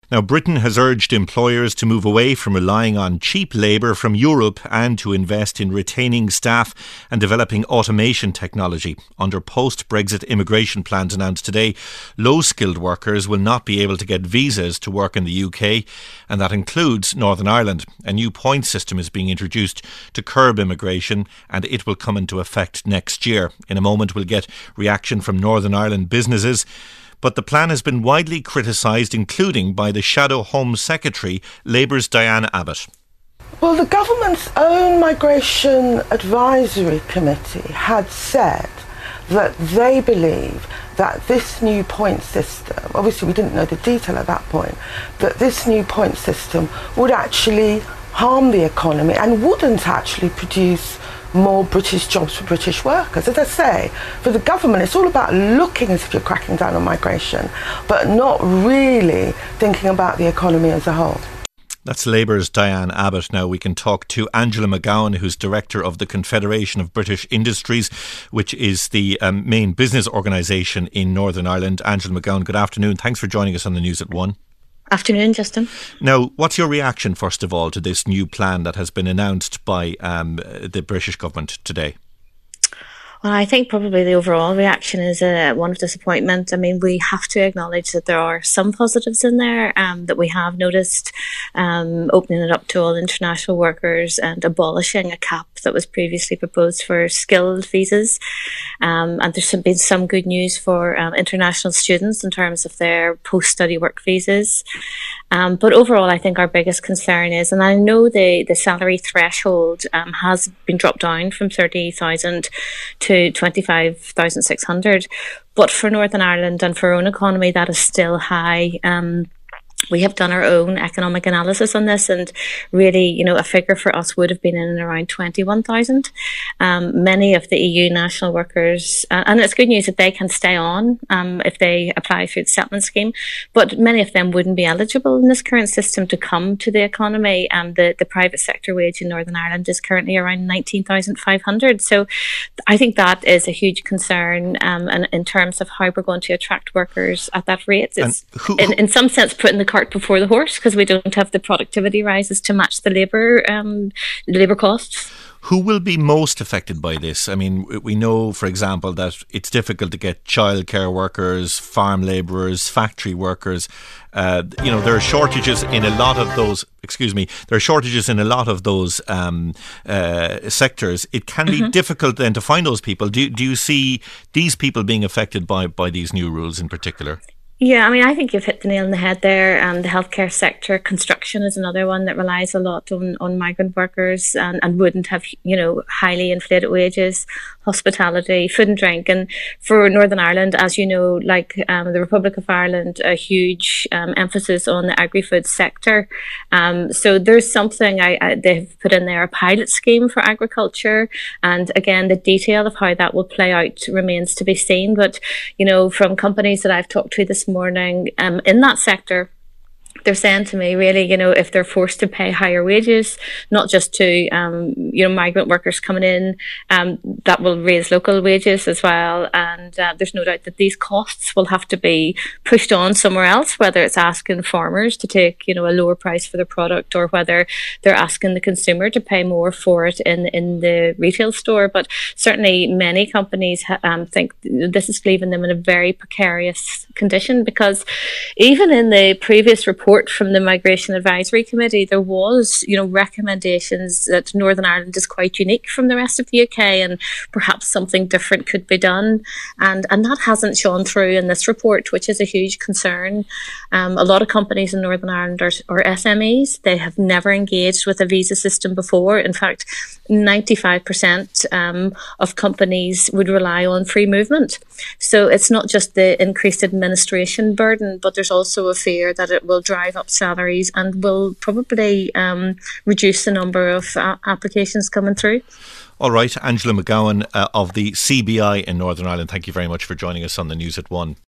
Now, Britain has urged employers to move away from relying on cheap labour from Europe and to invest in retaining staff and developing automation technology. Under post-Brexit immigration plans announced today, low-skilled workers will not be able to get visas to work in the UK, and that includes Northern Ireland. A new points system is being introduced to curb immigration, and it will come into effect next year. In a moment, we'll get reaction from Northern Ireland businesses. But the plan has been widely criticised, including by the Shadow Home Secretary, Labour's Diane Abbott. Well, the government's own Migration Advisory Committee had said that they believe that this new point system, obviously we didn't know the detail at that point, that this new point system would actually harm the economy and wouldn't actually produce more British jobs for British workers. As I say, for the government, it's all about looking as if you're cracking down on migration, but not really thinking about the economy as a whole. That's Labour's Diane Abbott. Now we can talk to Angela McGowan, who's Director of the Confederation of British Industries, which is the main business organisation in Northern Ireland. Angela McGowan, good afternoon. Thanks for joining us on the News at 1. Afternoon, Justin. Now, what's your reaction, first of all, to this new plan that has been announced by the British government today? Well, I think probably the overall reaction is one of disappointment. I mean, we have to acknowledge that there are some positives in there that we have noticed, opening it up to all international workers and abolishing a cap that was previously proposed for skilled visas. And there's been some good news for international students in terms of their post-study work visas. But overall, I think our biggest concern is, and I know the salary threshold has been dropped down from 30,000 to 25,600, but for Northern Ireland and for our own economy, that is still high. We have done our own economic analysis on this, and really, a figure for us would have been in and around 21,000. Many of the EU national workers, and it's good news that they can stay on if they apply through the settlement scheme, but many of them wouldn't be eligible in this current system to come to the economy. The private sector wage in Northern Ireland is currently around 19,500. So I think that is a huge concern, and in terms of how we're going to attract workers at that rate. It's in some sense putting the cart before the horse, because we don't have the productivity rises to match the labour costs. Who will be most affected by this? I mean, we know, for example, that it's difficult to get childcare workers, farm labourers, factory workers. There are shortages in a lot of those. There are shortages in a lot of those sectors. It can be difficult then to find those people. Do you see these people being affected by these new rules in particular? Yeah, I mean, I think you've hit the nail on the head there. The healthcare sector, construction is another one that relies a lot on migrant workers and wouldn't have, highly inflated wages. Hospitality, food and drink. And for Northern Ireland, as you know, like the Republic of Ireland, a huge emphasis on the agri-food sector. So there's something they've put in there, a pilot scheme for agriculture. And again, the detail of how that will play out remains to be seen. But, from companies that I've talked to this morning in that sector, they're saying to me, really, if they're forced to pay higher wages, not just to, migrant workers coming in, that will raise local wages as well. And there's no doubt that these costs will have to be pushed on somewhere else, whether it's asking farmers to take, a lower price for their product, or whether they're asking the consumer to pay more for it in the retail store. But certainly many companies think this is leaving them in a very precarious condition, because even in the previous report from the Migration Advisory Committee, there was, recommendations that Northern Ireland is quite unique from the rest of the UK, and perhaps something different could be done. And that hasn't shown through in this report, which is a huge concern. A lot of companies in Northern Ireland are SMEs. They have never engaged with a visa system before. In fact, 95% of companies would rely on free movement. So it's not just the increased administration burden, but there's also a fear that it will drive up salaries and will probably reduce the number of applications coming through. All right, Angela McGowan of the CBI in Northern Ireland, thank you very much for joining us on the News at 1.